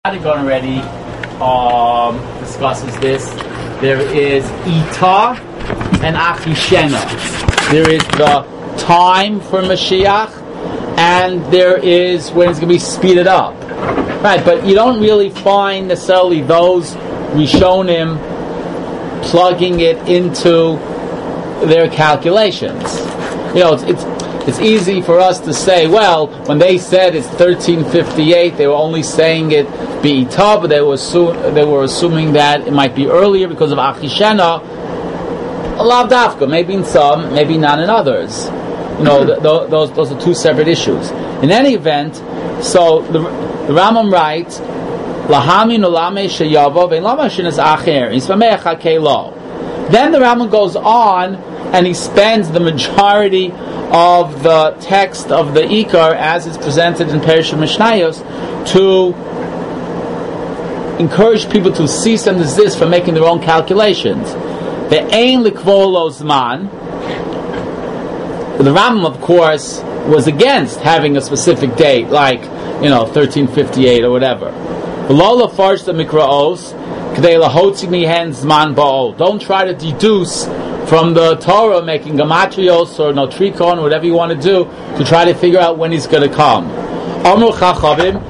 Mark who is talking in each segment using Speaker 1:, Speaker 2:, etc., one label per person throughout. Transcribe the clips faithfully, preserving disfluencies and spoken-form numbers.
Speaker 1: Patagon already um, discusses this. There is Ita and Achishena. There is the time for Mashiach, and there is when it's going to be speeded up. Right, but you don't really find necessarily those Rishonim plugging it into their calculations. You know, it's, it's it's easy for us to say, well, when they said it's thirteen fifty-eight, they were only saying it Be'ita, but they were assu- they were assuming that it might be earlier because of Achishena. Lav Dafka, maybe in some, maybe not in others. You know, th- th- those those are two separate issues. In any event, so the, the Rambam writes, Lahamin ulame sheyavo ve'lama shenes acher isvameach hakelo. Then the Rambam goes on and he spends the majority of the text of the Ikar as it's presented in Perish Mishnayos to encourage people to cease and desist from making their own calculations. The Ein Likvolo Zman. The Rambam, of course, was against having a specific date, like, you know, thirteen fifty-eight or whatever. Don't try to deduce from the Torah, making gematrios or notrikon, or whatever you want to do, to try to figure out when he's going to come. Amru Chachavim,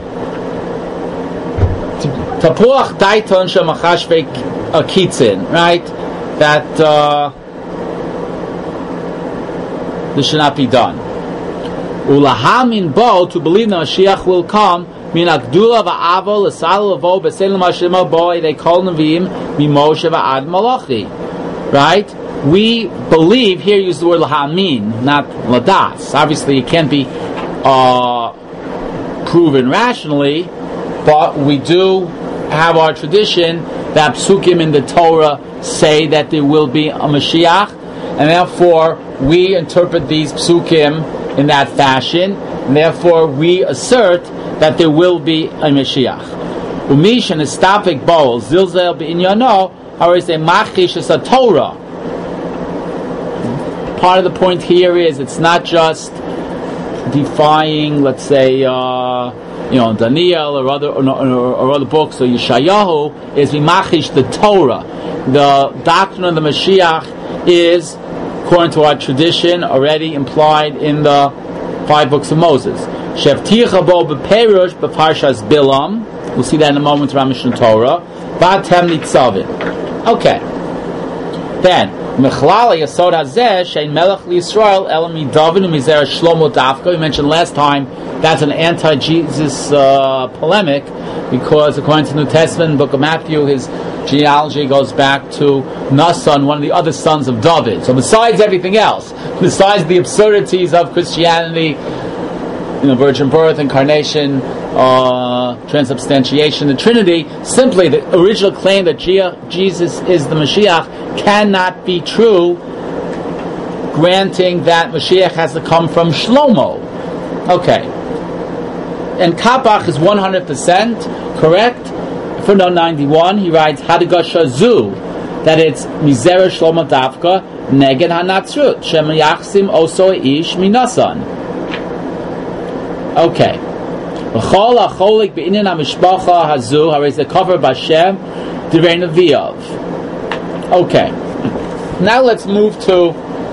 Speaker 1: Tapuach Daiton Shemachashvek Akitzin, right? That uh, this should not be done. Ulahamin bo, to believe that Mashiach will come, min akdula va'avo l'sal l'vo b'seil l'mashima bo they call neviim mimoshe va'ad malachi. Right? We believe, here use the word lahamin, not ladas. Obviously it can't be uh, proven rationally, but we do have our tradition that psukim in the Torah say that there will be a Mashiach, and therefore we interpret these psukim in that fashion, and therefore we assert that there will be a Mashiach. Umish and estapik bol zilzel b'inyano are say machish is a Torah. Part of the point here is it's not just defying, let's say, uh, you know, Daniel or other or, or, or other books or Yeshayahu, is mimachish the Torah. The doctrine of the Mashiach is, according to our tradition, already implied in the five books of Moses. Shevticha bo beperush beparshas Bilam. We'll see that in a moment around Mishnah Torah. Batem nitzavim. Okay. Then Mechlala Yasod Hazeh Shein Melech LiYisrael Elam David U'Mizera Shlomo Dafka. We mentioned last time that's an anti-Jesus uh, polemic, because according to the New Testament, Book of Matthew, his genealogy goes back to Nasan, one of the other sons of David. So besides everything else, besides the absurdities of Christianity, you know, virgin birth, incarnation, uh, transubstantiation, the Trinity, simply the original claim that Jesus is the Mashiach cannot be true, granting that Mashiach has to come from Shlomo. Okay. And Kapach is one hundred percent correct. For no ninety-one, he writes, Hadagasha Zu, that it's Mizera Shlomo Davka, Neged HaNatzrut, Shem Yachsim Oso Ish Minasan. Okay. V'chol HaCholik B'inyan HaMishpacha Hazu, Haris the cover B'Shem, Divrei Nevi'av. Okay. Now let's move to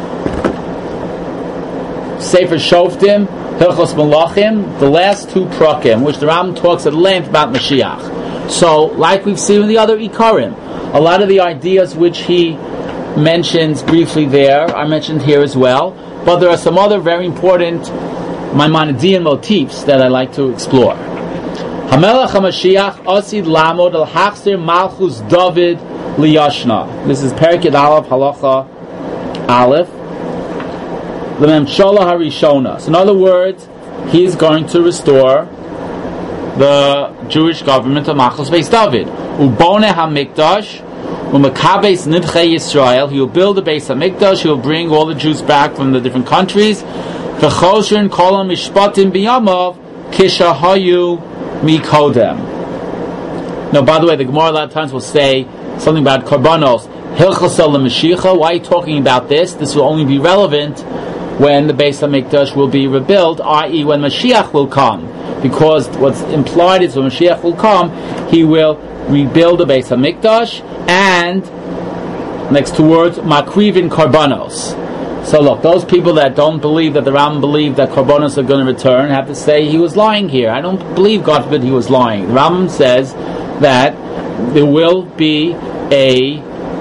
Speaker 1: Sefer Shoftim, Hilchos Malachim, the last two prakim, which the Rambam talks at length about Mashiach. So, like we've seen with the other Ikarim, a lot of the ideas which he mentions briefly there are mentioned here as well, but there are some other very important Maimonidean motifs that I like to explore. Hamelach HaMashiach Osid Lamod Al Hachzir Malchus David Liyashna. This is Perikid Aleph Halacha Aleph. L'memshola harishona. So in other words, he is going to restore the Jewish government of Machos Beis David. Ubone hamikdash, u'makabes nidchei Yisrael. He will build the base of Mikdash. He will bring all the Jews back from the different countries. V'choshen kolam mishpatim biyamav kishahayu mikodem. Now, by the way, the Gemara a lot of times will say something about korbanos. Hilchosel l'mashiach. Why are you talking about this? This will only be relevant when the Beis HaMikdash will be rebuilt, that is when Mashiach will come. Because what's implied is when Mashiach will come, he will rebuild the Beis HaMikdash, and next two words, makrivin karbanos. So look, those people that don't believe that the Rambam believed that karbanos are going to return have to say he was lying here. I don't believe, God forbid, he was lying. The Rambam says that there will be a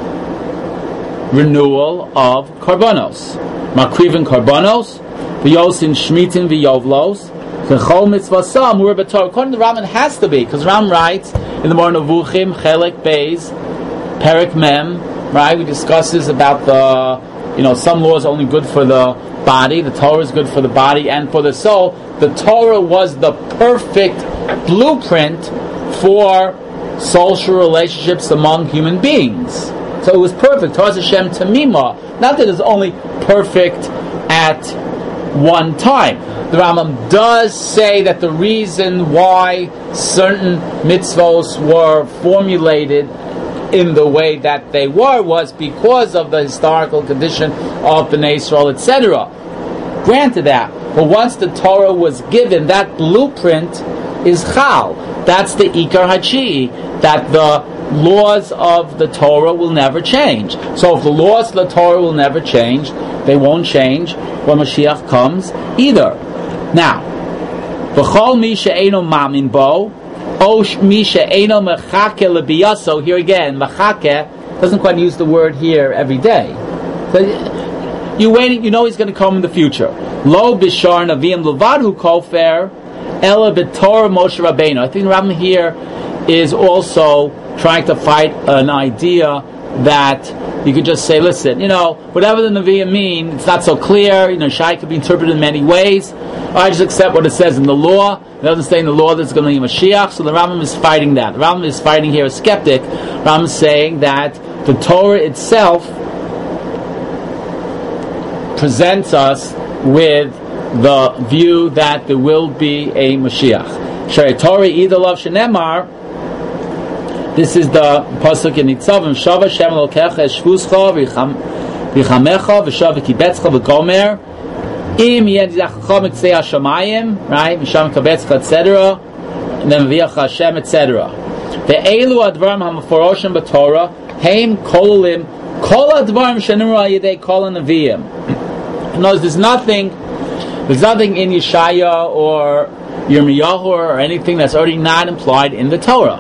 Speaker 1: renewal of karbanos. Makrivin karbanos, v'yosin shmitin v'yovlos, v'chol mitzvasam u'rebetor. According to the Rambam, it has to be, because Rambam writes in the Moreh Nevuchim, Chelek Beis, Perek Mem, right? We discusses about the You know, some laws are only good for the body. The Torah is good for the body and for the soul. The Torah was the perfect blueprint for social relationships among human beings. So it was perfect. Torah Hashem Tamima. Not that it's only perfect at one time. The Rambam does say that the reason why certain mitzvos were formulated in the way that they were was because of the historical condition of Bnei Yisrael, et cetera. Granted that, but once the Torah was given, that blueprint is Chal. That's the Ikar Hachi, that the laws of the Torah will never change. So if the laws of the Torah will never change, they won't change when Mashiach comes either. Now, V'chol mi she'eino mamin bo, O misha eno mechake lebiyasa. Here again, mechake doesn't quite use the word here every day. So you waiting, you know he's going to come in the future. Lo bishar navim levadhu kofer ela b'torah Moshe Rabbeinu. I think the Rambam here is also trying to fight an idea that you could just say, listen, you know, whatever the Nevi'im mean, it's not so clear. You know, Shai could be interpreted in many ways. I just accept what it says in the law. It doesn't say in the law that it's going to be Mashiach, so the Rambam is fighting that. The Rambam is fighting here a skeptic. The Rambam is saying that the Torah itself presents us with the view that there will be a Mashiach. Shari Torah either love Shenemar. This is the pasuk in Nitzavim. Shava Shem Elokecha Eshvuscha V'Chamecha V'Shava Kibetzcha V'Gomer Im Yedizachacha Mitzei Hashamayim, right? V'Sham Kibetzcha, et cetera. And then V'Yacha Hashem, et cetera. Ve'elu Advarim HaMeforoshim B'Torah Heim Kololim Kol Advarim Shenimru Al Yedei Kol HaNeviim. Notice there's nothing, there's nothing in Yeshaya or Yirmiyahu or anything that's already not implied in the Torah.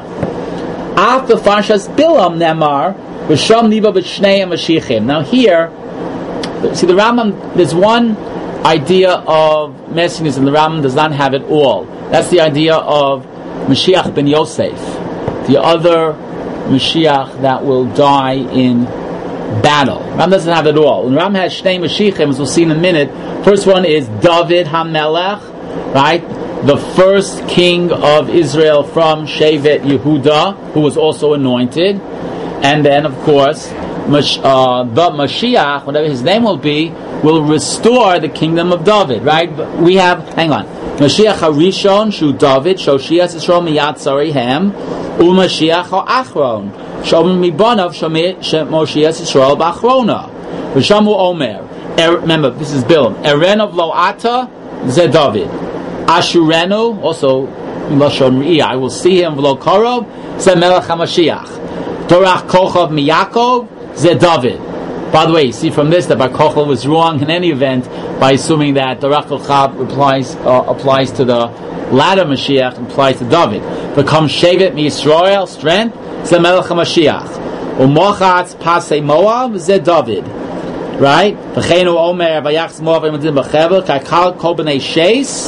Speaker 1: After Farshas Bilam Nemar, V'Sham Niva B'Shnei HaMashiachim. Now here, see the Rambam, there's one idea of messianism, the Rambam does not have it all. That's the idea of Mashiach ben Yosef, the other Mashiach that will die in battle. Rambam doesn't have it all. And Rambam has Shnei Mashiachim, as we'll see in a minute. First one is David HaMelech, right? The first king of Israel from Shevet Yehuda, who was also anointed. And then, of course, Mash, uh, the Mashiach, whatever his name will be, will restore the kingdom of David, right? But we have, hang on, Mashiach HaRishon, Shu David, Shoshias Yisrael Miyat Zarihem, U Mashiach HaAchron, Shom Mibanav Moshias Yisrael B'Achrona, V'Shamu Omer. Er, remember, this is Bilam. Eren of Loata, Ze David. Ashurenu, also in Lashon Re'iyah, I will see him V'Lo Korov, Ze Melech HaMashiach. Torach Kochav Miyakov, Ze David. By the way, you see from this that Bar Kochel was wrong in any event by assuming that Torach Kochav applies, uh, applies to the latter Mashiach, applies to David. Become Shevet MiYisrael, strength, Ze Melech HaMashiach. Umochatz Pasei Moav, Ze David. Right? V'cheinu Omer, Vayachz Moav Imadim B'chevel, Kakal Kol B'nei Sheis,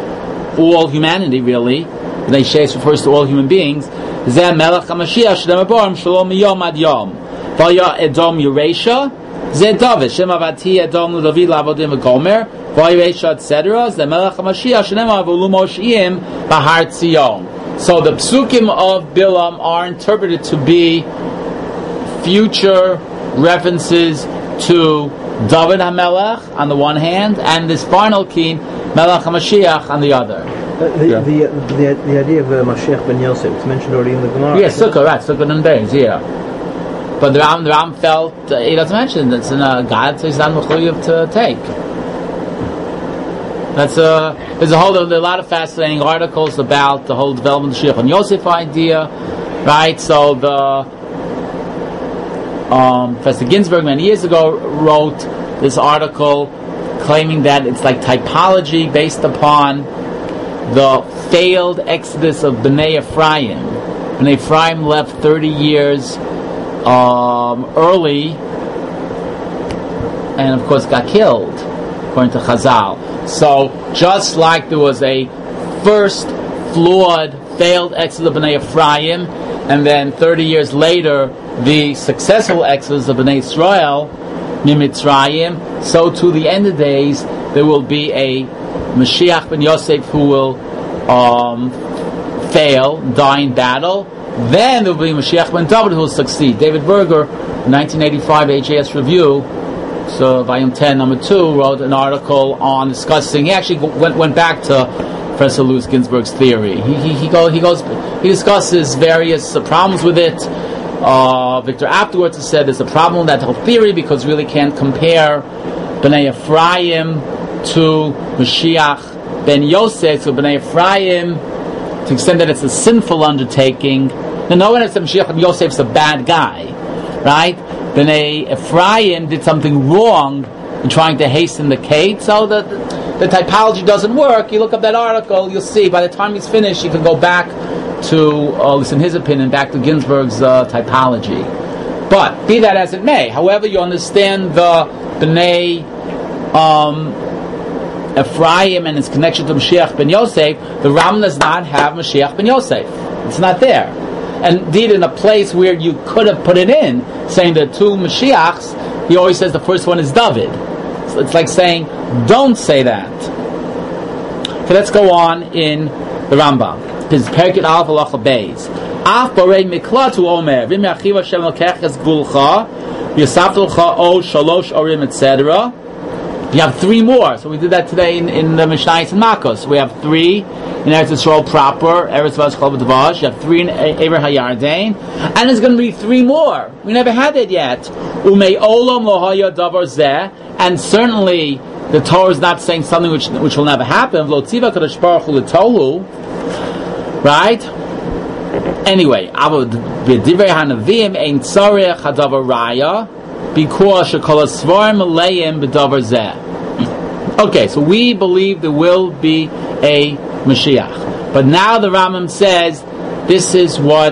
Speaker 1: all humanity really, B'nei Sheis refers to all human beings, Ze Melech HaMashiach, Shdem Aborim, Shalom Miyom Ad Yom. Vaya Edom Yeresha, Ze David, Shem Avati Edom David Lavodim V'Gomer, Vaya Yeresha, et cetera. Ze Melech HaMashiach, Shem Avolu Moshiim, Bahar Tzion. So the psukim of Bilam are interpreted to be future references to David HaMelech on the one hand, and this final king, Melech HaMashiach, on the other.
Speaker 2: Uh, the, yeah. the, the, the the idea of uh, Mashiach ben Yosef, it's mentioned already in the Gemara.
Speaker 1: Yes, yeah, Sukkah, right, Sukkah and Beis, yeah. But the Ram, the Ram felt, uh, he doesn't mention it's in a God, so he's not mechuyev to take. That's a there's a whole there are a lot of fascinating articles about the whole development of the Mashiach ben Yosef idea, right? So the um, Professor Ginsburg many years ago wrote this article claiming that it's like typology based upon the failed exodus of Bnei Ephraim. Bnei Ephraim left thirty years um, early, and of course got killed, according to Chazal. So just like there was a first flawed, failed exodus of Bnei Ephraim, and then thirty years later the successful exodus of Bnei Israel, Mitzrayim, so to the end of days there will be a Mashiach ben Yosef who will um, fail, die in battle. Then there will be Mashiach ben David who will succeed. David Berger, nineteen eighty-five H A S Review, so volume ten, number two, wrote an article on discussing. He actually went went back to Professor Louis Ginsburg's theory. He he, he, go, he goes he discusses various uh, problems with it. Uh, Victor afterwards has said there's a problem with that whole theory because you really can't compare Bnei Ephraim to Mashiach ben Yosef. So Bnei Ephraim, to the extent that it's a sinful undertaking, now no one has said Mashiach ben Yosef's a bad guy, right? Bnei Ephraim did something wrong in trying to hasten the case, so the, the, the typology doesn't work. You look up that article, you'll see by the time he's finished, you can go back to, uh, at least in his opinion, back to Ginsburg's uh, typology. But be that as it may, however you understand the Bnei um, Ephraim and its connection to Mashiach ben Yosef, the Ram does not have Mashiach ben Yosef. It's not there. And indeed, in a place where you could have put it in, saying the two Mashiachs, he always says the first one is David. So it's like saying, don't say that. Okay, let's go on in the Rambam. His Perkit Alf Halacha Beis. Af Borei Miklatu Omer Vim Yachiv Hashem Lokech Es Gvulcha Yisaftelcha O Shalosh Orim et cetera. You have three more. So we did that today in, in the Mishnayos and Makos. We have three in Eretz Yisrael proper, Eretz Vashchol B'Davash. You have three in Ever HaYarden, and there's going to be three more. We never had it yet. Umei Olam Lo Haya Davar Zeh, and certainly the Torah is not saying something which which will never happen. Lo Tziva Kadosh Baruch Hu L'Tolu, right? Anyway, Abu B'Divrei HaNavim Ein Tzarech Hadavar Raya. Because Shekol Svarim Leim B'Davar Zeh. Okay, so we believe there will be a Mashiach, but now the Rambam says this is what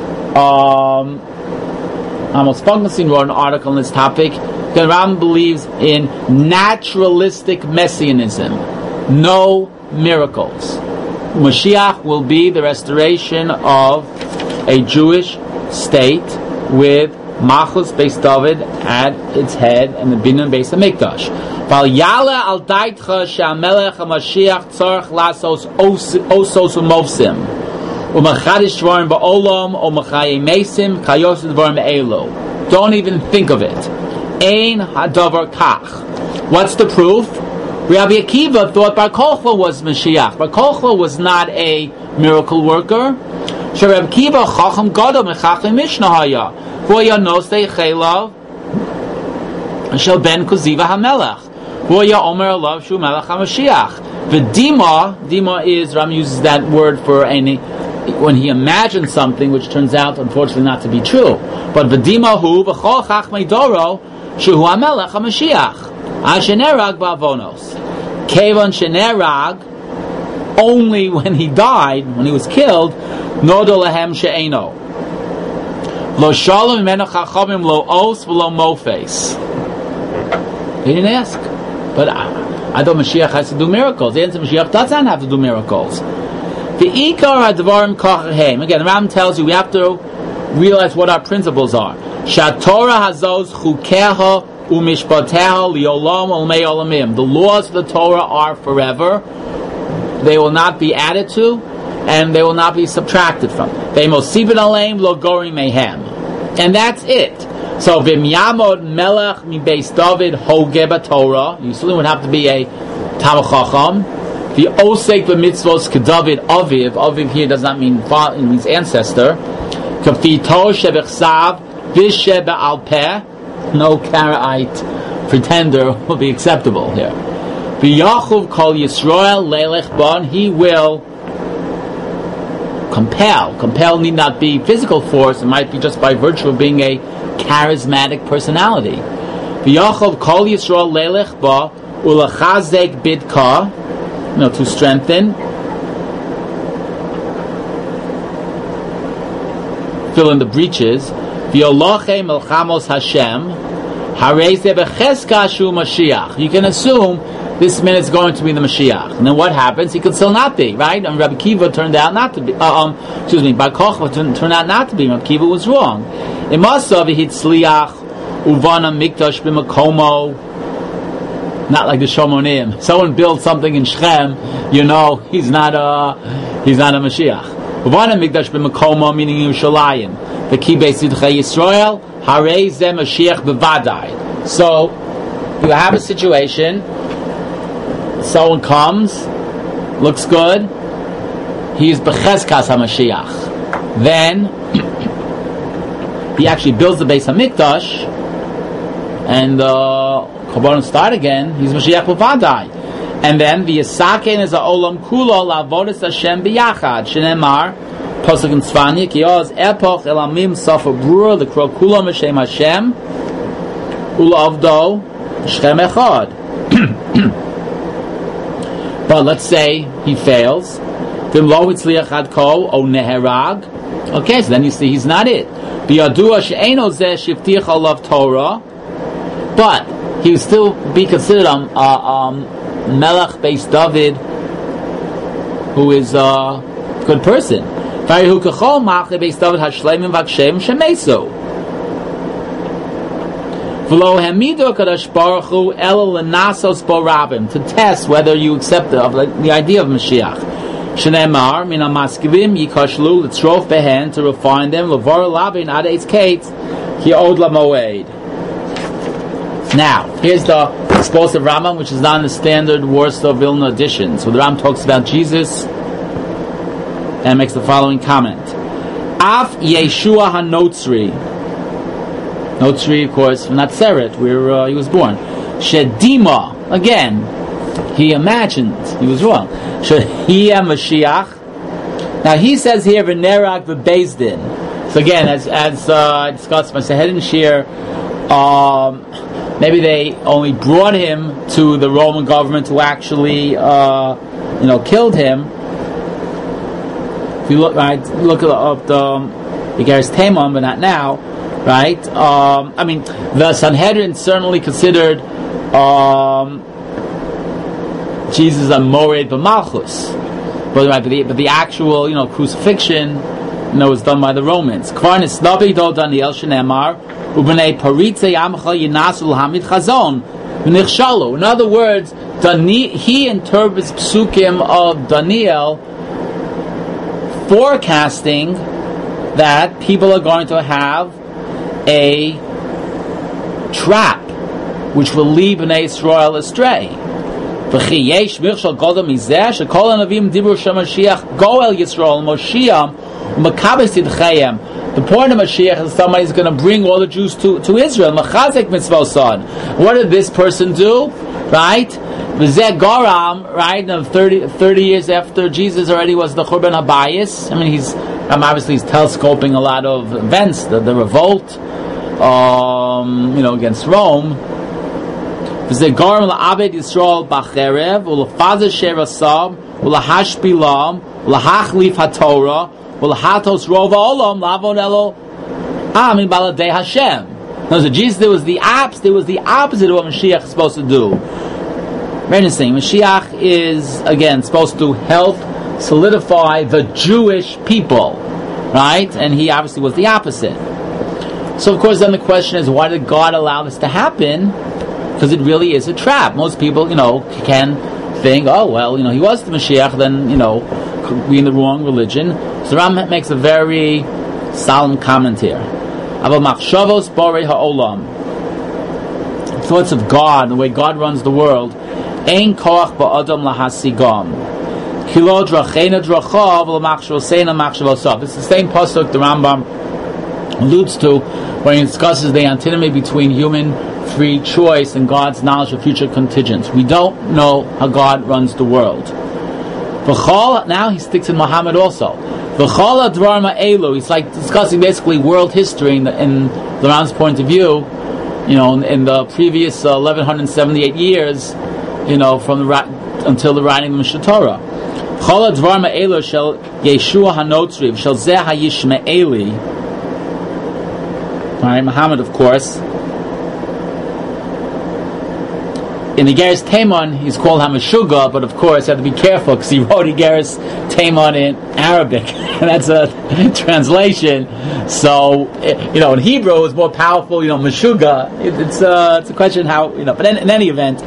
Speaker 1: um, Amos Funkelstein wrote an article on this topic. The Rambam believes in naturalistic messianism, no miracles. Mashiach will be the restoration of a Jewish state with Machus Beis David at its head and the Binyan Beis Hamikdash. Val Yala al Daitcha she'amelech HaMashiach tzarech lasos osos u'movsim u'machadish dvarim ba'olam u'machayei mesim kayos dvarim be'elu. Don't even think of it. Ein hadavar kach. What's the proof? Rabbi Akiva thought Bar Kochba was Mashiach. Bar Kochba was not a miracle worker. So Rabbi Akiva chacham gadol mechachim mishnah haya. Voya nosei chelav shel ben kuziva hamelach. Voya omer alav shu melech hamashiach. The dima, dima is, Ram uses that word for any, when he imagines something which turns out unfortunately not to be true. But the dima hu v'chol chachmei doro shu hamelech hamashiach. Ashenerag ba'avonos. Kevan shenerag, only when he died, when he was killed, nodo lehem she'eno. Lo shalom imenu chachamim lo os v'lo mofes. He didn't ask. But I, I thought Mashiach has to do miracles. The answer, Mashiach doesn't have to do miracles. The ikar advarim kachahem. Again, the Ram tells you we have to realize what our principles are. Shatorah hazos chukeha umishpateha liolam olmei olamim. The laws of the Torah are forever. They will not be added to, and they will not be subtracted from. They mosibin aleim lo gori mehem. And that's it. So vim yamod melech mi beis David hoge b'Torah. You still would have to be a Talmid Chacham. The osek b'mitzvos kedavid aviv. Aviv here does not mean father, it means ancestor. Kafito shebechsav vishe be'al peh. No Karaite pretender will be acceptable here. V'yachuv kol Yisrael leilech bon, he will compel. Compel need not be physical force, it might be just by virtue of being a charismatic personality. V'yachuv kol Yisrael leilech ba, ulachazek bidka, you know, to strengthen, fill in the breaches. V'yoloche melchamos Hashem, hareze becheska shu Mashiach. You can assume this man is going to be the Mashiach. And then what happens? He could still not be, right? And Rabbi Kiva turned out not to be. Uh, um, excuse me, Bar Kochba turned out not to be. Rabbi Kiva was wrong. Imasav hitzliach uvana mikdash b'makomo. Not like the Shomonim. Someone builds something in Shechem, you know he's not a he's not a Mashiach. Uvana mikdash b'makomo, meaning Yerushalayim. The key base Yidchei Yisrael harei zeh Mashiach b'vadai. So you have a situation. Someone comes, looks good, he's Becheskas HaMashiach. Then, he actually builds the Beis HaMikdash, and the uh, Korbanos start again, he's Mashiach B'vadai. And then, V'yisaken is Ha'olam Kulo La'avodas Hashem B'yachad, Shenemar, Posuk in Tzvanya, Ki Oz Epoch Elamim Sofer Brura, the Kro Kulo M'Shem Hashem, U'Lavdo Shchem Echad. But let's say he fails. Okay, so then you see he's not it. But he would still be considered a um, uh, um, Melech based David, who is a good person. To test whether you accept the, the idea of Mashiach. Shenemar min hamaskivim yikashlu l'tzrof behen, to refine them l'vor labin ad eitz kates ki od lamoed. Now, here's the explosive Rambam, which is not in the standard Warsaw Vilna edition. So the Rambam talks about Jesus and makes the following comment: Af Yeshua HaNotzri. Notzri, of course, from Natzeret, where uh, he was born. Shedima, again, he imagined, he was wrong. Shehiyah Mashiach. Now he says here, V'nerag v'bezdin. So again, as as uh, I discussed my Sahedin Shir, um, maybe they only brought him to the Roman government who actually, uh, you know, killed him. If you look, right, look up the um, Igeres Taimon, but not now. Right? Um, I mean, the Sanhedrin certainly considered um, Jesus a Mored b'Malchus, but, right, but, the, but the actual, you know, crucifixion, you know, was done by the Romans. Kvarnis Nabi do Daniel Shenemar u'bnei Paritze Yamcha Yinasul Hamid Chazon v'Nichshalu. In other words, Dani- he interprets psukim of Daniel forecasting that people are going to have a trap which will lead Bnei Yisrael astray. The point of Mashiach is somebody is going to bring all the Jews to, to Israel. What did this person do? Right? Goram, right? thirty, thirty years after Jesus already was the Churban Habayis. I mean, he's um, obviously he's telescoping a lot of events, the, the revolt, um, you know, against Rome. Goram la'abed Yisrael b'cherev u'lefazer sherasam u'lahashpilam u'lahachlif haTorah u'lahatos rova olam lavon elo amin baladei Hashem. No, so Jesus, there was the opposite. There was the opposite of what Mashiach is supposed to do. Very interesting. Mashiach is again supposed to help solidify the Jewish people, right? And he obviously was the opposite. So of course, then the question is, why did God allow this to happen? Because it really is a trap. Most people, you know, can think, oh well, you know, he was the Mashiach, then you know, could be in the wrong religion. So Ram makes a very solemn comment here. Aval machshavos borei ha'olam. Thoughts of God, the way God runs the world. Ein koach ba'adam lahasigam. Kilo drachena drachav l'machshavosena machshavosov. It's the same pasuk the Rambam alludes to when he discusses the antinomy between human free choice and God's knowledge of future contingents. We don't know how God runs the world. Now he sticks in Muhammad also. He's like discussing basically world history in the, in the Ram's point of view. You know, in, in the previous uh, eleven seventy-eight years, you know, from the ra- until the writing of the Mishnah Torah. Chol hadvar ma'elu shel Yeshua hanotzriv shel zeh hayishme'eli. All right, Muhammad, of course. In Igeres Taimon, he's called Hamashuga, but of course you have to be careful because he wrote Igeres Taimon in Arabic, and that's a translation. So, you know, in Hebrew it's more powerful. You know, Meshuga. It, it's uh, it's a question how you know. But in, in any event,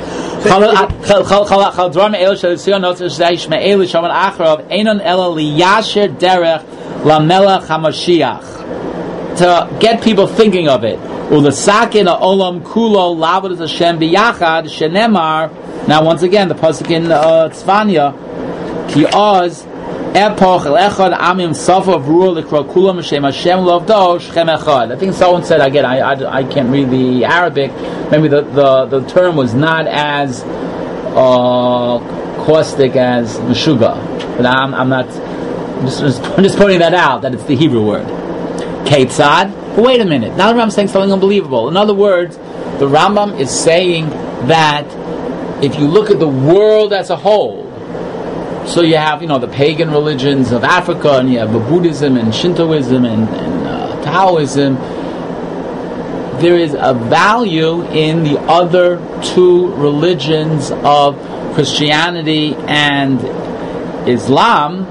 Speaker 1: to get people thinking of it. Ulesakin olam kulo lavod Hashem biyachad shenemar. Now, once again, the pasuk in uh, Tzvanya, ki oz epoch elechad amim safa of rule likro kulam Hashem Hashem lovdo shchem echad. I think someone said again. I, I, I can't read the Arabic. Maybe the, the, the term was not as uh, caustic as meshuga, but I'm I'm not. I'm just, just, I'm just pointing that out. That it's the Hebrew word. Ketzad. But wait a minute, now the Rambam is saying something unbelievable. In other words, the Rambam is saying that if you look at the world as a whole, so you have, you know, the pagan religions of Africa, and you have Buddhism and Shintoism and, and uh, Taoism, there is a value in the other two religions of Christianity and Islam,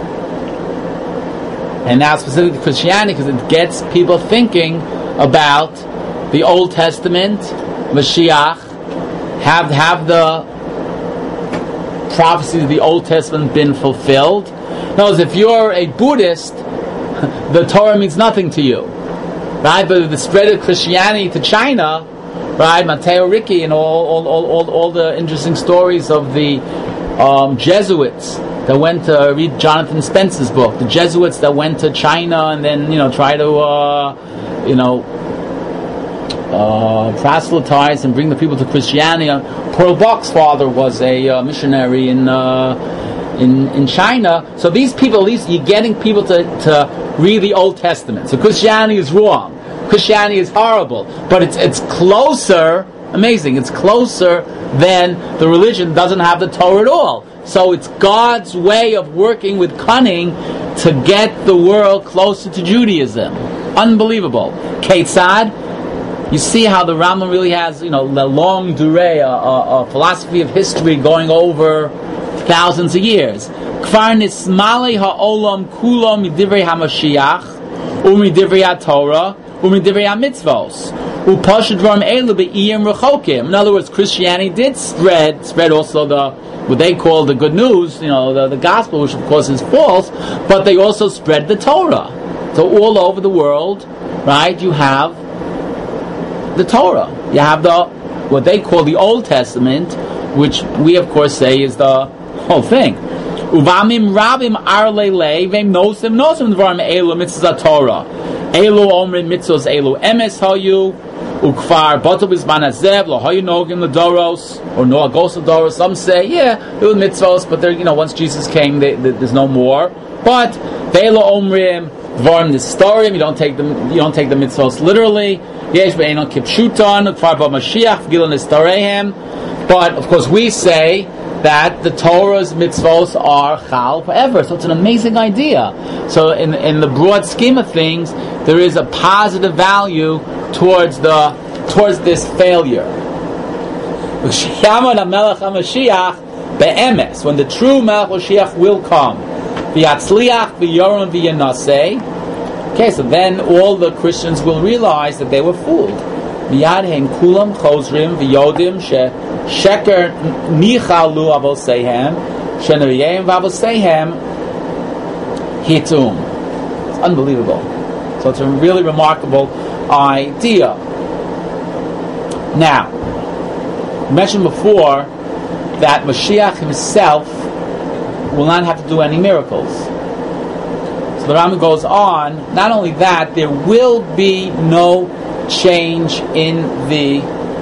Speaker 1: and now specifically Christianity, because it gets people thinking about the Old Testament, Mashiach. Have have the prophecies of the Old Testament been fulfilled? No, if you're a Buddhist, the Torah means nothing to you, right? But the spread of Christianity to China, right? Matteo Ricci and all all, all, all, all the interesting stories of the um, Jesuits that went to read Jonathan Spence's book, the Jesuits that went to China and then, you know, try to, uh, you know, uh, proselytize and bring the people to Christianity. Uh, Pearl Buck's father was a uh, missionary in, uh, in in China. So these people, at least you're getting people to, to read the Old Testament. So Christianity is wrong. Christianity is horrible. But it's it's closer, amazing, it's closer than the religion doesn't have the Torah at all. So it's God's way of working with cunning to get the world closer to Judaism. Unbelievable. Ketzad, you see how the Rambam really has, you know, the long durée, a, a, a philosophy of history going over thousands of years. Kfar nismale ha'olam kulam midivrei hamashiach umidivrei haTorah umidivrei hamitzvos upashad dvarim elu be'iyim rechokim. In other words, Christianity did spread, spread also the what they call the good news, you know, the, the gospel, which of course is false, but they also spread the Torah. So all over the world, right, you have the Torah. You have the what they call the Old Testament, which we of course say is the whole thing. Uvamim rabim arlele vem nosim nosim dvarim elu mitzvah Torah. Elu omrim mitzvos elu emes hayu. Ukfar bottom is manazev lohayu nogim ledoros or no agos ledoros. Some say, yeah, it was mitzvos, but there, you know, once Jesus came, they, they, there's no more. But ve'elo omrim dvarim nistorim. You don't take the you don't take the mitzvos literally. Yesh be'enon kipshuton ukfar ba Mashiach v'gilon nistorehem. But of course, we say that the Torah's mitzvos are chal forever. So it's an amazing idea. So in in the broad scheme of things, there is a positive value towards the towards this failure. When the true Melech Mashiach will come, okay, so then all the Christians will realize that they were fooled. Sheker nichalu avosehem, shenariyem vavosehem hitum. It's unbelievable. So it's a really remarkable idea. Now, I mentioned before that Mashiach himself will not have to do any miracles. So the Rambam goes on, not only that, there will be no change in the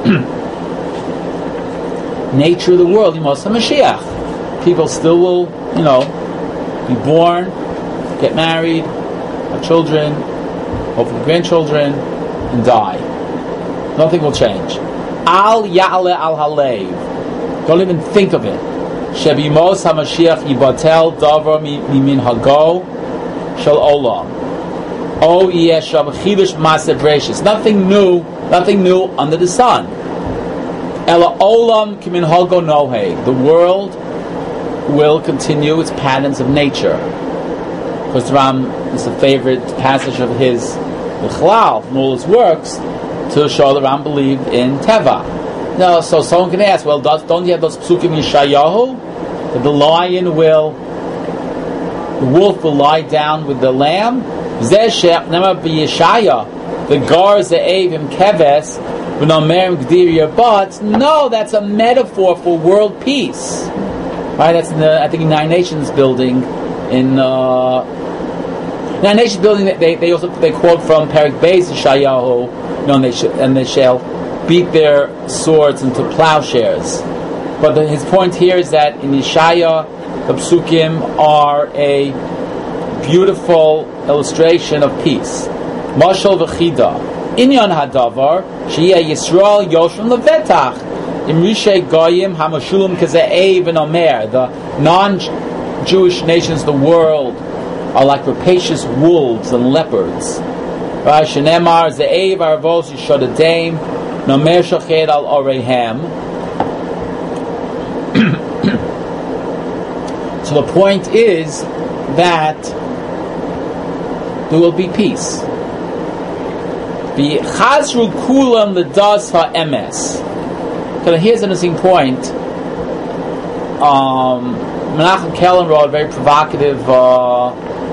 Speaker 1: nature of the world, Yemos HaMashiach. People still will, you know, be born, get married, have children, hopefully grandchildren, and die. Nothing will change. Al Ya'ale Al Halev. Don't even think of it. Shebimos HaMashiach Yibatel Davar Mimin Hago Shal Olam. O Yesham Chidush Maaseh Bereishis. Nothing new, nothing new under the sun. Ela Olam Kimin Hago Nohe. The world will continue its patterns of nature. Because Ram is a favorite passage of his, the Chalal, from all his works, to show that Ram believed in Teva. Now, so someone can ask, well, does, don't you have those psukim in Yeshayahu? That the lion will, the wolf will lie down with the lamb? Zeh she'ach nema b'Yeshaya, the gar ze'evim keves, v'nomer g'dir but no, that's a metaphor for world peace. Right, that's in the, I think, in Nine Nations building in uh, Nine Nations building. They they also they quote from Perek Beis Yeshayahu, you know, and they sh- and they shall beat their swords into plowshares. But the, his point here is that in Yeshaya, the psukim are a beautiful illustration of peace. Mashal v'chida inyan hadavar sheyeh Yisrael yoshim levetach. Imrishe Goyim Hamashulim Kaze'ev and Omer. The non-Jewish nations of the world are like rapacious wolves and leopards. Right? Shenemar Ze'ev Arvos Yishodadaim Nomer Shached Al Orehem. So the point is that there will be peace. Be Chazru Kulam L'das HaEmes. So here's an interesting point. Um, Menachem Kellen wrote a very provocative uh,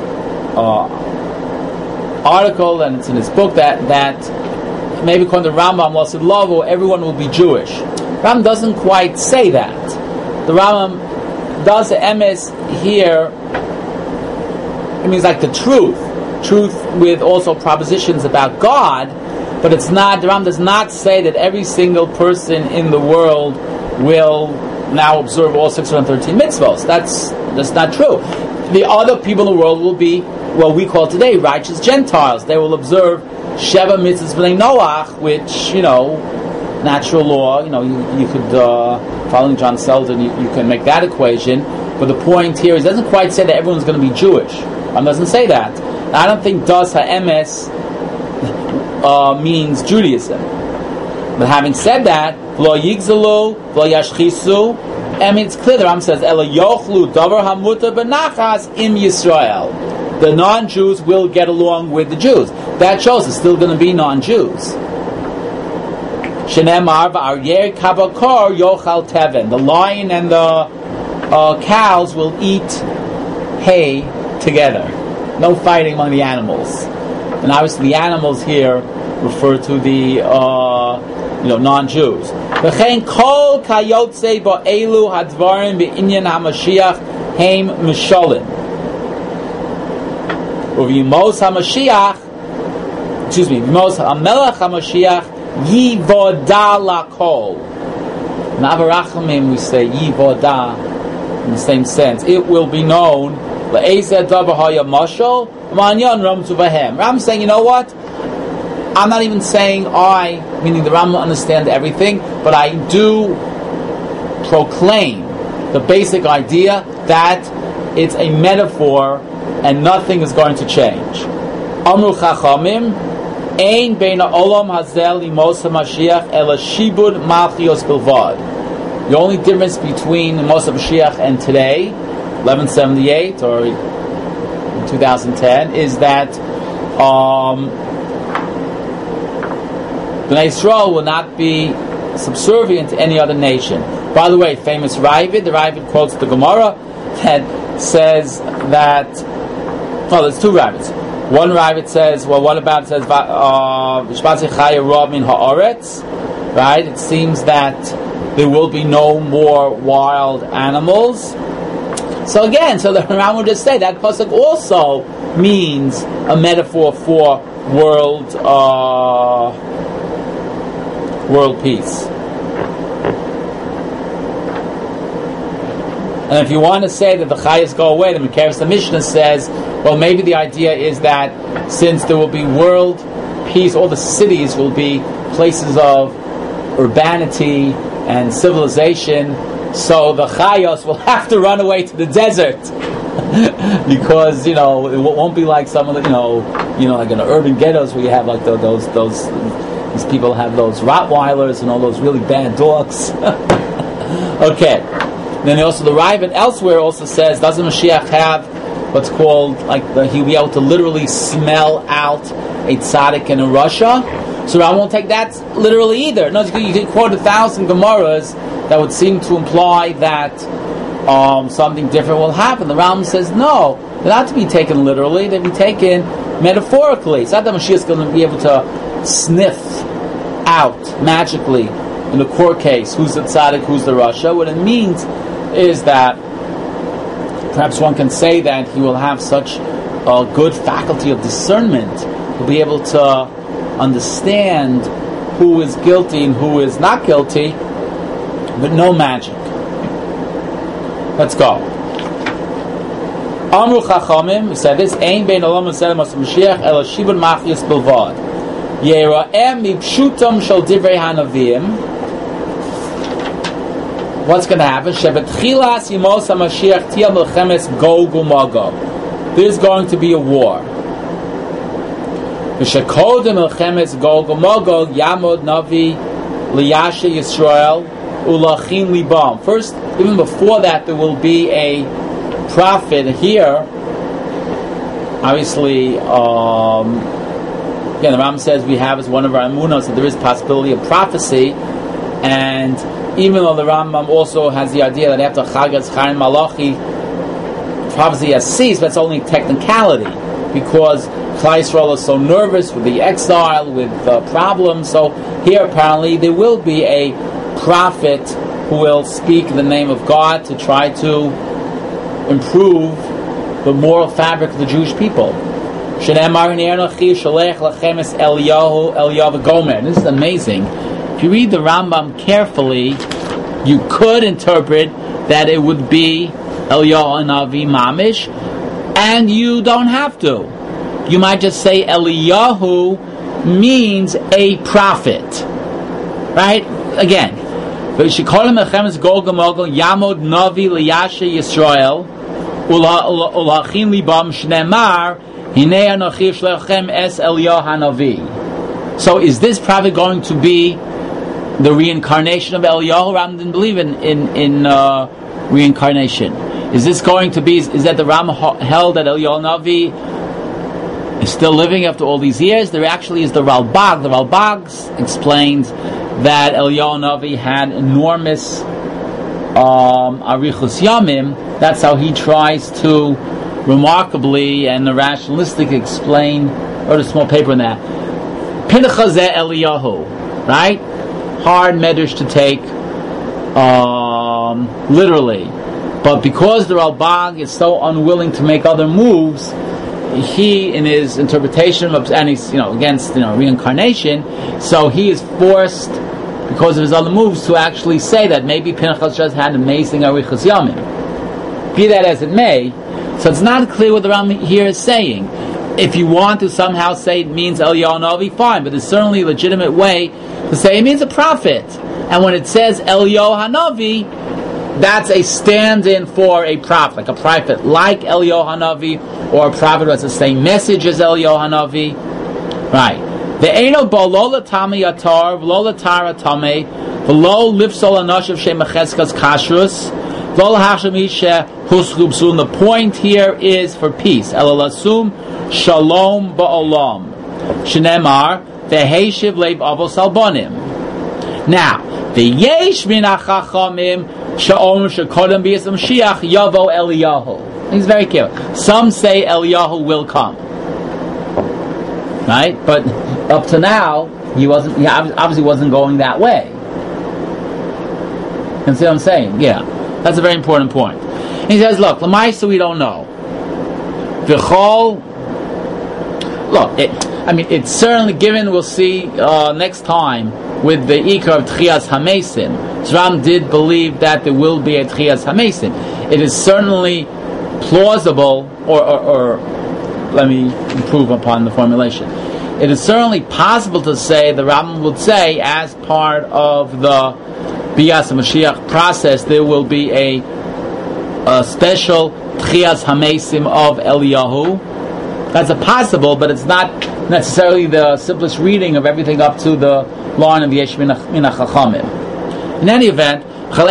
Speaker 1: uh, article, and it's in his book that that maybe according to Rambam, Lasid Lavo, everyone will be Jewish. Rambam doesn't quite say that. The Rambam does the emes here. It means like the truth, truth with also propositions about God. But it's not, the Ram does not say that every single person in the world will now observe all six hundred thirteen mitzvahs. That's that's not true. The other people in the world will be what we call today righteous Gentiles. They will observe Sheva mitzvahs b'nei Noach, which, you know, natural law, you know, you, you could, uh, following John Selden, you, you can make that equation. But the point here is, it doesn't quite say that everyone's going to be Jewish. It doesn't say that. Now, I don't think Das HaEmes Uh, means Judaism. But having said that, V'lo yigzalu, v'lo yashchisu, I mean, it's clear the Ram says, Ela yochlu davar hamuta benachas im Yisrael. The non-Jews will get along with the Jews. That shows it's still going to be non-Jews. Shenemar v'aryer kavakor yochal teven. The lion and the uh, cows will eat hay together. No fighting among the animals. And obviously the animals here refer to the uh, you know, non-Jews. V'chein kol kayotze ba'elu hadvarim be'inyan hamashiach heim mishalim. Uv'yimos hamashiach, excuse me, v'yimos hamelech hamashiach yivoda lakol. In Avarachamim we say yivoda in the same sense. It will be known. La'ezeh davar haya mashal. Ram saying, you know what? I'm not even saying I, meaning the Ram understand everything, but I do proclaim the basic idea that it's a metaphor and nothing is going to change. Amru Chachamim, Ein beina olam hazel limos hamashiach ela shibud malchios bilvad. The only difference between Mos HaMashiach and today, eleven seventy-eight or two thousand ten, is that um, Bnei Yisrael will not be subservient to any other nation. By the way, famous Ravid, the Ravid quotes the Gemara that says that, well, there's two Ravids. One Ravid says, well, what about, it says, V'shpatzi chaya ra min ha'aretz, right? It seems that there will be no more wild animals. So again, so the Rambam would just say that pasuk also means a metaphor for world uh, world peace. And if you want to say that the Chayas go away, the Mekaris the Mishnah says, well, maybe the idea is that since there will be world peace, all the cities will be places of urbanity and civilization, so the Chayos will have to run away to the desert. Because, you know, it won't be like some of the, you know, you know, like in the urban ghettos where you have like the, those, those, these people have those Rottweilers and all those really bad dogs. Okay. Then also the Rav elsewhere also says, doesn't Mashiach have what's called, like, the, he'll be able to literally smell out a tzaddik in a Russia? So I won't take that literally either. No, you can quote a thousand Gemaras that would seem to imply that Um, something different will happen. The Rambam says no, they're not to be taken literally, they'll be taken metaphorically. It's not that Mashiach is going to be able to sniff out magically in the court case who's the tzaddik, who's the rasha. What it means is that perhaps one can say that he will have such a good faculty of discernment, he'll be able to understand who is guilty and who is not guilty, but no magic. Let's go. Amru Chachamim, we said this, Ein bein olam v'selem as Mashiach el shibun machyus bilvad. Yera'eh mipshutam shel divrei hanavim. What's going to happen? Shebetchilas yimos HaMashiach tiyah melchemes Gog u'Magog. There's going to be a war. V'shekodem melchemes Gog u'Magog yamod navi liyashe Yisrael ulachin libam. First, even before that, there will be a prophet here. Obviously, um, again, the Ram says we have as one of our emunos that there is possibility of prophecy, and even though the Rambam also has the idea that after Chagas Chaim Malachi, prophecy has ceased, but it's only technicality because Klal Yisrael is so nervous with the exile, with uh, problems. So here, apparently, there will be a prophet who will speak in the name of God to try to improve the moral fabric of the Jewish people. This is amazing. If you read the Rambam carefully, you could interpret that it would be Eliyahu Navi Mamish, and you don't have to. You might just say Eliyahu means a prophet. Right? Again, V'shikolim Melchemes Gog u'Magog Yamod Navi Liyashe Yisrael Ulachin Libam Shneimar Hinei Anochi Shlochem Es Eliyahu Hanavi. So is this prophet going to be the reincarnation of Eliyahu? Ram didn't believe in in, in uh, reincarnation. Is this going to be? Is, is that the Ram held that Eliyahu Navi is still living after all these years? There actually is the Ralbag. The Ralbag explains that Eliyahu Navi had enormous um, arichus yamim. That's how he tries to remarkably and rationalistically explain. Wrote a small paper on that. Pinchas Eliyahu, right? Hard medrash to take um, literally, but because the Ralbag is so unwilling to make other moves, he, in his interpretation of, and he's, you know, against, you know, reincarnation, so he is forced, because of his other moves, to actually say that maybe Pinchas just had amazing arichas yamim. Be that as it may, so it's not clear what the Ram here is saying. If you want to somehow say it means Eliyahu Navi, fine, but there's certainly a legitimate way to say it means a prophet. And when it says Eliyahu Hanavi, that's a stand-in for a prophet, like a prophet like Eliyahu Hanavi, or a prophet who has the same message as Eliyahu Hanavi. Right. The Eino bo lo l'tamei yatar, lo l'tara tamei, v'lo lifsol anashav shemacheskas kashrus, v'lo l'hasham ishe huschubsun. The point here is for peace. Elalasum shalom ba'olam. Shneimar v'heishiv leiv avos albonim. Now, v'yesh min hachachamim sha'om shekodem b'yis Mashiach yavo Eliyahu. He's very careful. Some say Eliyahu will come. Right? But up to now, he wasn't. He obviously wasn't going that way. You see what I'm saying? Yeah, that's a very important point. And he says, "Look, l'maisa we don't know. V'chol, look, it, I mean, it's certainly given. We'll see uh, next time with the Ikar of Tchias Hamesim. Ram did believe that there will be a Tchias Hamesim. It is certainly plausible, or, or, or let me improve upon the formulation. It is certainly possible to say, the Rambam would say, as part of the Bias Mashiach process, there will be a, a special Tchias Hamesim of Eliyahu. That's a possible, but it's not necessarily the simplest reading of everything up to the line of Yesh Min HaChachamim. In any event,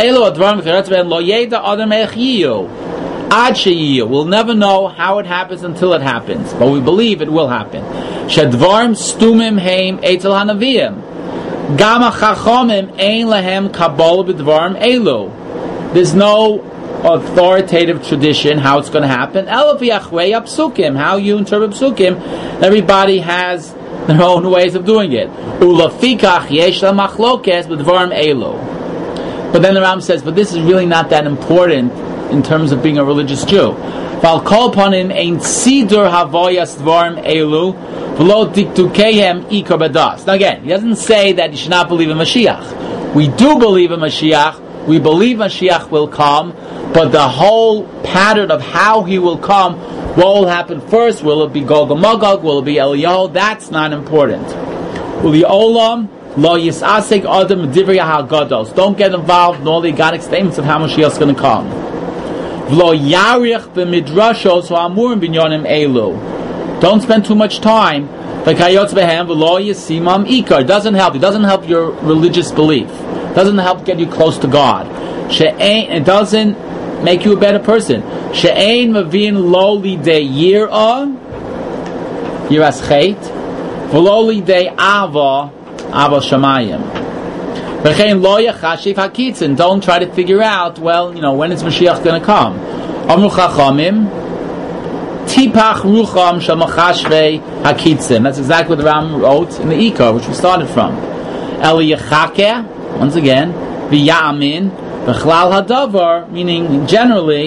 Speaker 1: we'll never know how it happens until it happens, but we believe it will happen. Shadvarim stumim heim etel hanavim. Gama chachomim ein lahem kabbalah b'dvarim elu. There's no authoritative tradition how it's going to happen. Elav yachwei psukim, how you interpret psukim. Everybody has their own ways of doing it. Ulafikach yesh la machlokes b'dvarim elu. But then the Ram says, but this is really not that important in terms of being a religious Jew. Val kol panim ein sidur havoyas dvarim elu v'lo diktukehem ikar badas. Now again, he doesn't say that you should not believe in Mashiach. We do believe in Mashiach. We believe Mashiach will come, but the whole pattern of how he will come, what will happen first? Will it be Gog and Magog? Will it be Eliyahu? That's not important. Uli olam lo yisasek adam divrei hagados. Don't get involved in all the Agadic statements of how Mashiach is going to come. V'lo yarich b'midrashos ha'amurim binyonim elu. Don't spend too much time. V'kayotz behem v'lo yisimam ikar. It doesn't help. It doesn't help your religious belief. It doesn't help get you close to God. She'ein, it doesn't make you a better person. She'ein mavin lo lidei yirah, yiras chet, v'lo lidei ava, ava shamayim. V'chein lo yachashiv hakitzin. Don't try to figure out, well, you know, when is Mashiach going to come? Amru chachamim, tipach rucham shamachashvei hakitzin. That's exactly what the Ram wrote in the Ikar, which we started from. Eli yachakeh, once again, v'ya'amin, v'chlal hadavar, meaning generally,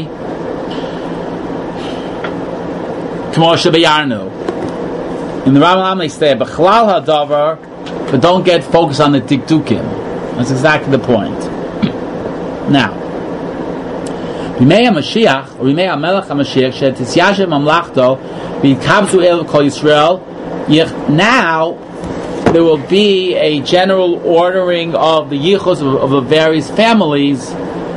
Speaker 1: k'mo shebayarnu. In the Rambam they say, v'chlal hadavar, but don't get focused on the tiktukim. That's exactly the point. Now, B'mei HaMashiach, or B'mei HaMelech HaMashiach, she'tisyashev mamlachto, v'yikabzu el kol Yisrael, now, there will be a general ordering of the yichus of, of the various families,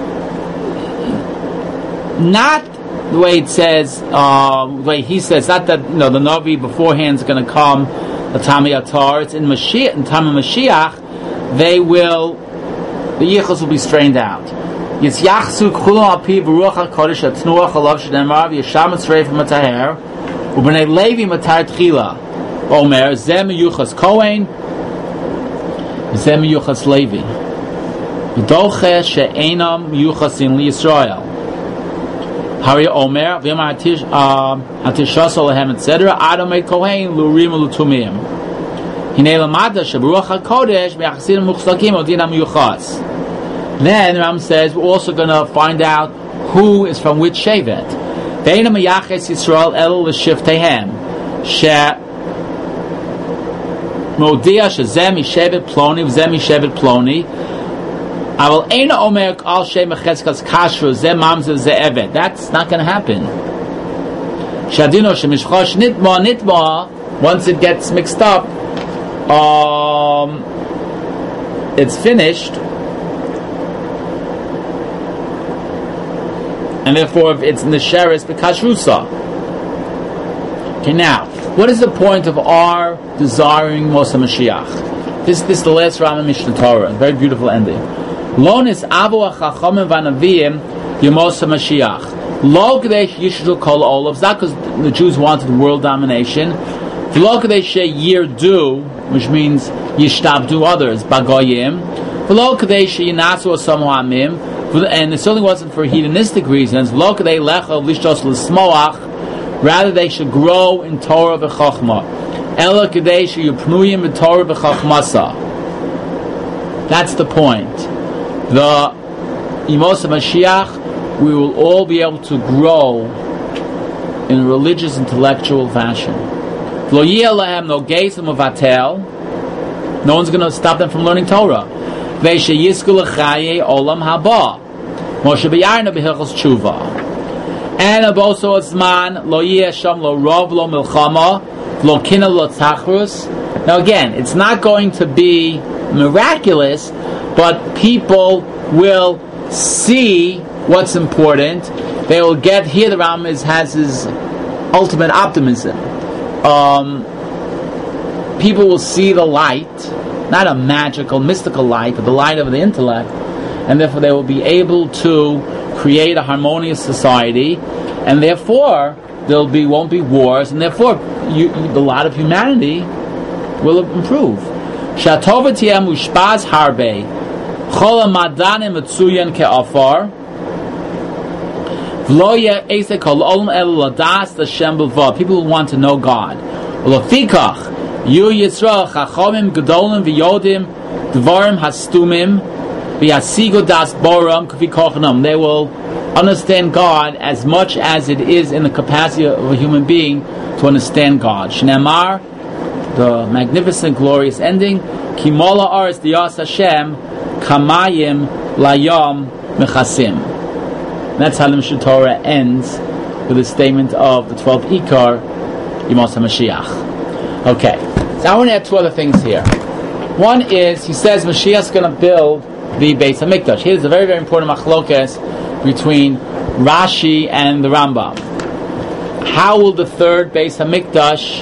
Speaker 1: not the way it says, uh, the way he says, not that, you know, the Navi beforehand is going to come, the Tami Atar. It's in Mashiach, in time of Mashiach, they will, the yichus will be strained out. Yitzchak k'chulam al pi v'ruach ha'kodesh atnuach alav sh'nemar v'yasham etzreif v'mataher u'b'nei Levi matar tchila Omer zem yuchas Kohen zem yuchas Levi v'doche she'enam yuchasin li Yisrael Hari Omer v'yam hatishas olehem etc. Adam et Kohen lurim u'lutumim Hinei lamada she'beruach ha'kodesh me'achasidim muchsakim odinam yuchas. Then Ram says we're also going to find out who is from which shevet. Ve'ena meyaches Yisrael el l'shivtehem she modia shezem mishevet ploni v'zem mishevet ploni. Aval eina omer al shem mecheskas kashru zem mamzer ze evet. That's not going to happen. Shadino shemishchosh nitma nitma. Once it gets mixed up, um, it's finished. And therefore, if it's Nesheres B'Kashrusa. Okay, now, what is the point of our desiring Moshe Mashiach? This, this is the last Rama Mishnah Torah. Very beautiful ending. Lonis Avu HaChachamim V'Anavim Yemoshe Mashiach. Lo K'dei Yishru Kol Olav. It's not because the Jews wanted world domination. Lo K'dei Sheyirdu, which means Yishtabdu others, Bagoyim. Lo K'dei Sheyinasu Osamu Amim. And it certainly wasn't for hedonistic reasons. Rather, they should grow in Torah v'chachma. That's the point. The Yemos Mashiach, we will all be able to grow in a religious, intellectual fashion. No No one's going to stop them from learning Torah. Ve'she yizku l'chaye olam haba. Moshe b'yarna b'hilchos tshuva. And also zman lo yeh sham lo rov lo milchama lo kina lo tzachrus. Now again, it's not going to be miraculous, but people will see what's important. They will get here. The Rambam is, has his ultimate optimism. Um, people will see the light, not a magical, mystical light, but the light of the intellect, and therefore they will be able to create a harmonious society, and therefore there will be won't be wars, and therefore you, the lot of humanity will improve. Shatova tiyeh mushpaz harbe, chol ha'madanim metzuyan ke'afar, v'lo yeh eisek kol olam elu ladas Hashem b'lvad. People who want to know God. U'lefikach yu Yisrael chachamim gedolim v'yodim dvarim hastumim v'yasigu das boram k'fi kochanam. They will understand God as much as it is in the capacity of a human being to understand God. Shneimar, the magnificent, glorious ending, Kimola Aris Diyas Hashem Kamayim Layom Mechasim. That's how the Mishnah Torah ends with the statement of the twelfth Ikar, Yemos HaMashiach. Okay, so I want to add two other things here. One is, he says Mashiach's going to build the Beis HaMikdash. Here's a very, very important machlokes between Rashi and the Rambam. How will the third Beis HaMikdash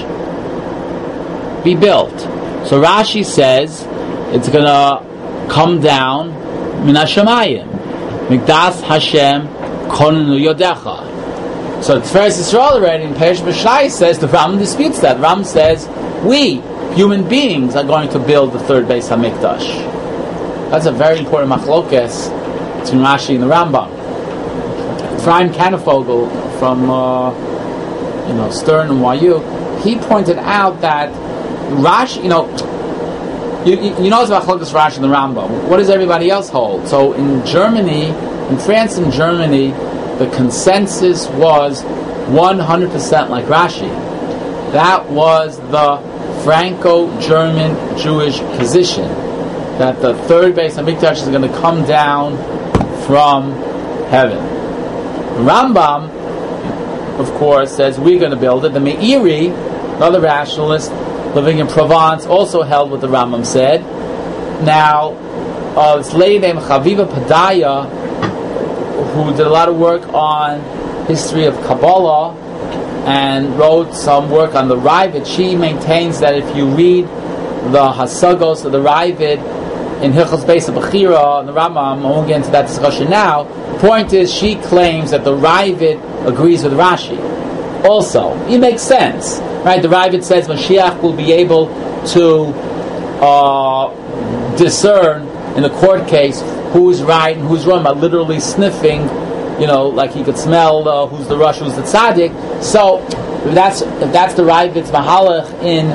Speaker 1: be built? So Rashi says it's going to come down min hashamayim. Mikdash Hashem konenu yodecha. So it's Tiferes Yisrael already in Perush B'Shai says, the Rambam disputes that. Rambam says, we, human beings, are going to build the third Beis HaMikdash. That's a very important machlokes between Rashi and the Rambam. Ephraim Kanefogel from uh, you know Stern and Y U, he pointed out that Rashi, you know, you, you, you know it's about Machlokes Rashi and the Rambam. What does everybody else hold? So in Germany, in France and Germany, the consensus was one hundred percent like Rashi. That was the Franco-German Jewish position, that the third Beis HaMikdash is going to come down from heaven. Rambam, of course, says we're going to build it. The Meiri, another rationalist living in Provence, also held what the Rambam said. Now, uh, this lady named Chaviva Padaya, who did a lot of work on history of Kabbalah and wrote some work on the Ravid, she maintains that if you read the Hasagos of the Ravid in Hilchos Beis HaBechira and the Rambam, I won't get into that discussion now. The point is, she claims that the Ravid agrees with Rashi. Also, it makes sense, right? The Ravid says Mashiach will be able to uh, discern in a court case who's right and who's wrong by literally sniffing, you know, like he could smell uh, who's the Rush, who's the Tzaddik. So if that's if that's the Ravid's Mahalach in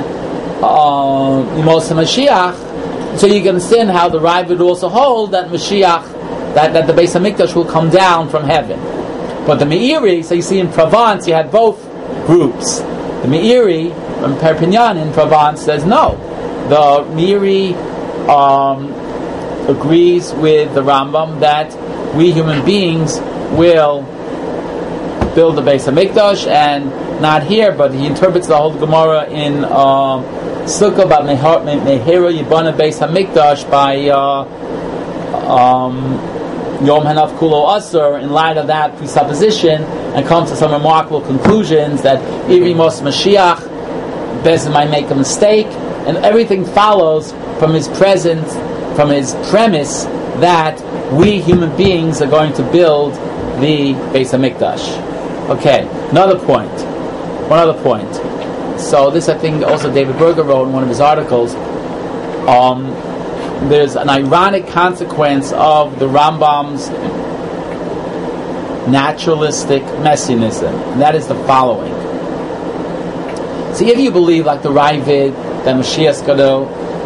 Speaker 1: Yemos HaMashiach, so you can understand how the Ravid would also hold that Mashiach, that, that the Beis HaMikdash will come down from heaven. But the Meiri, so you see in Provence, you had both groups. The Meiri from Perpignan in Provence says no. The Meiri um, agrees with the Rambam that we human beings will build the Beis HaMikdash, and not here, but he interprets the whole Gemara in um, Sukkah about Mehera Yibana Beis HaMikdash by uh, um, Yom Hanav Kulo Asur, in light of that presupposition, and comes to some remarkable conclusions that even Yemos Mashiach, Bezin might make a mistake, and everything follows from his presence, from his premise that we human beings are going to build the Beis HaMikdash. Okay, another point. One other point. So this, I think, also David Berger wrote in one of his articles. Um, there's an ironic consequence of the Rambam's naturalistic messianism, and that is the following. See, if you believe, like the Ravid, that Mashiach is going to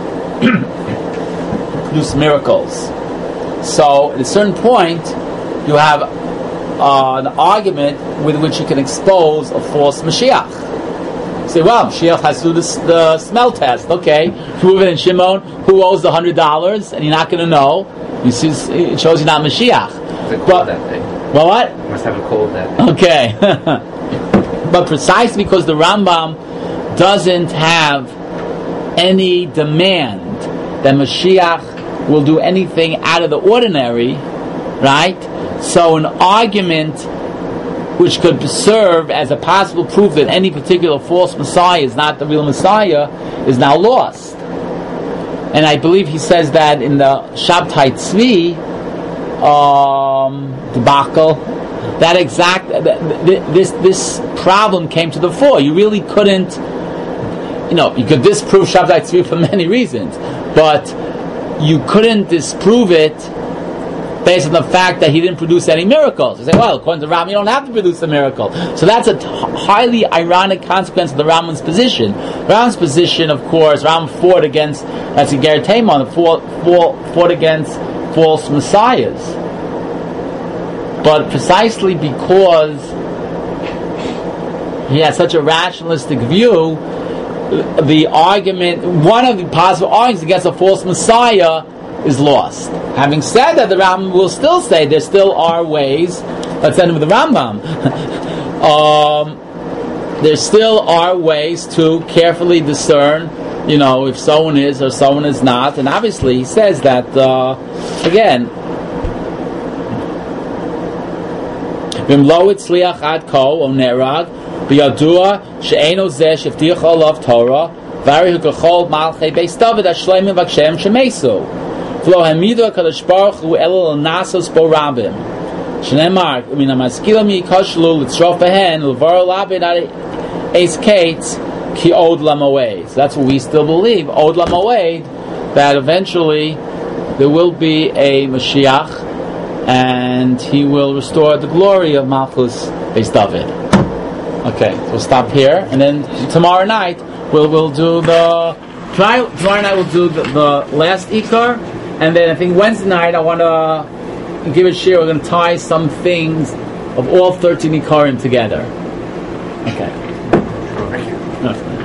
Speaker 1: produce miracles, so at a certain point, you have uh, an argument with which you can expose a false Mashiach. Say, well, Mashiach has to do this, the smell test. Okay, Reuven and Shimon, who owes the hundred dollars, and you're not going to know. You see, it shows you're not Mashiach.
Speaker 3: But that day.
Speaker 1: Well, what?
Speaker 3: Must have a cold that day.
Speaker 1: Okay, but precisely because the Rambam doesn't have any demand that Mashiach will do anything out of the ordinary, right? So an argument which could serve as a possible proof that any particular false Messiah is not the real Messiah is now lost. And I believe he says that in the Shabtai Tzvi um, debacle, that exact this this problem came to the fore. You really couldn't, you know, you could disprove Shabtai Tzvi for many reasons, but you couldn't disprove it based on the fact that he didn't produce any miracles. You say, well, according to Ram, you don't have to produce a miracle. So that's a t- highly ironic consequence of the Rambam's position. Ram's position, of course, Ram fought against, that's a Ger Taimon, fought, fought, fought against false messiahs. But precisely because he has such a rationalistic view, the argument, one of the possible arguments against a false messiah is lost. Having said that, the Rambam will still say there still are ways. Let's end with the Rambam. um, there still are ways to carefully discern, you know, if someone is or someone is not. And obviously, he says that uh, again. V'mlo itzliach ad ko o nerag b'yadua she'eno zeh sheftiach olav Torah v'ari hukachol malchei beis David ashleimim v'kshem shemesu. V'lo hamidu HaKadosh Baruch Hu elul nasos bo rabim. Shneimar, min hamaskila mi yikashlu l'tzrof behen l'var labin ad eis kates ki od lamoed. So that's what we still believe, od lamoed, that eventually there will be a Mashiach and he will restore the glory of Malchus Beis David. Okay, so we'll stop here, and then tomorrow night we'll we'll do the tomorrow, tomorrow night we'll do the, the last Ikar, and then I think Wednesday night I want to give a share. We're going to tie some things of all thirteen Ikarim together. Okay.
Speaker 3: Thank you.
Speaker 1: No.